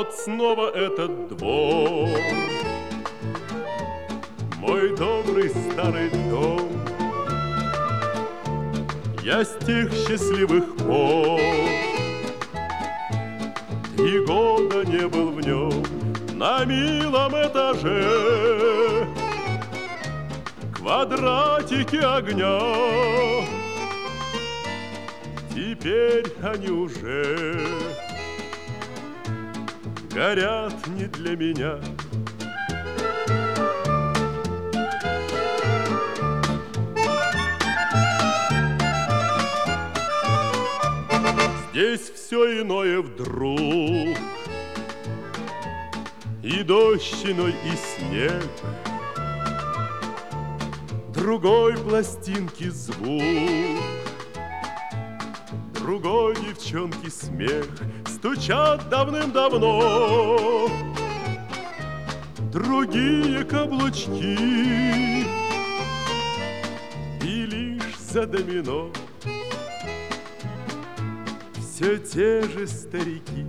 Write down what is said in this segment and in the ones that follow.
Вот снова этот двор, мой добрый старый дом. Я с тех счастливых пор 3 года не был в нем на милом этаже. Квадратики огня, теперь они уже горят не для меня. Здесь все иное вдруг, и дождь иной, и снег, другой пластинки звук, другой девчонки смех. Стучат давным-давно другие каблучки, и лишь за домино все те же старики.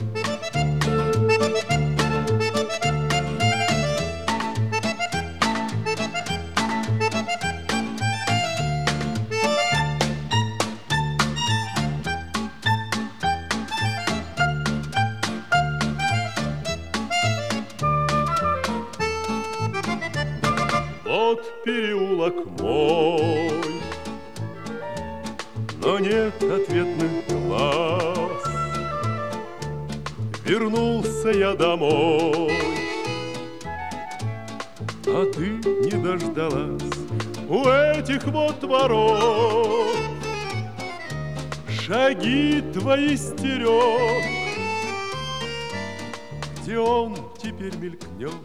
Вот переулок мой, но нет ответных глаз. Вернулся я домой, а ты не дождалась. У этих вот ворот шаги твои стерег. Где он теперь мелькнет,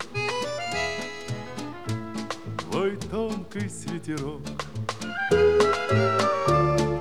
твой тонкий свитерок?